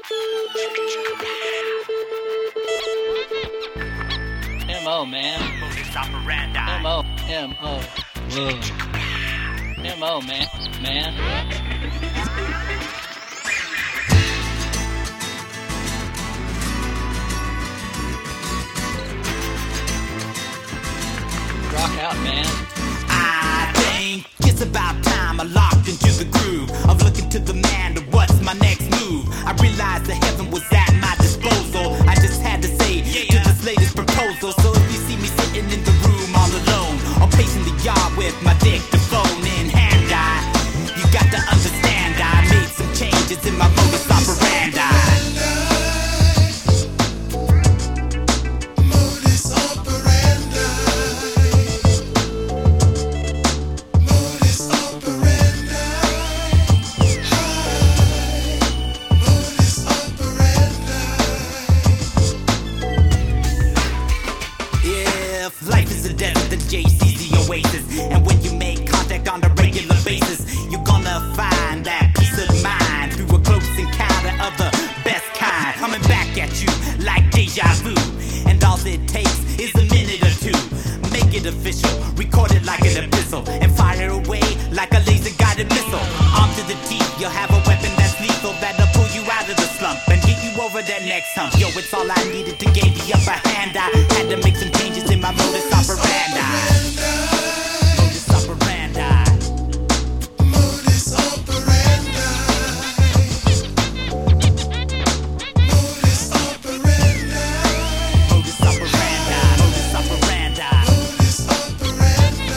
M.O. man. M.O. M.O. M.O. man. Rock out, man. I think it's about time I locked into the groove of looking to the man to what's my next move. I realized that heaven was at my disposal. I just had to say to this latest proposal. So if you see me sitting in the room all alone or pacing the yard with my dictaphone in hand, you got to understand I made some changes in my modus operandi. Life is a desert, the JC's the oasis. And when you make contact on a regular basis, you're gonna find that peace of mind through a close encounter of the best kind. Coming back at you like deja vu. And all it takes is a minute or two. Make it official, record it like an epistle, and fire away like a laser-guided missile. Armed to the teeth, you'll have a weapon that's lethal that'll pull you out of the slump and get you over that next hump. Yo, it's all I needed to gain the upper hand. I had to make some changes in my modus operandi. Modus operandi. Modus operandi. Modus operandi. Modus operandi. Modus operandi. Modus operandi.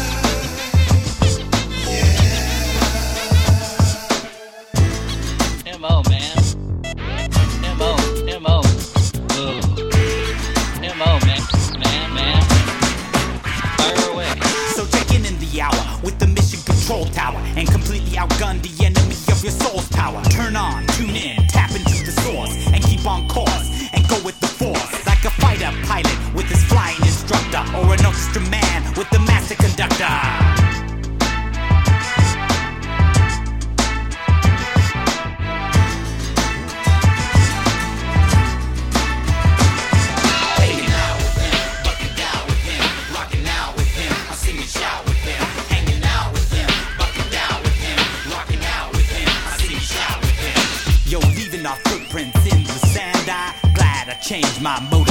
Yeah. M.O. man. M.O. M.O. M.O. man. Fire away. So checking in the hour with the mission control tower and completely outgun the enemy of your soul's power. Turn on, tune in, tap into the source and keep on course and go with the force. Like a fighter pilot with his flying instructor or an orchestra man with the master conductor. Yo, leaving our footprints in the sand. I'm glad I changed my motive.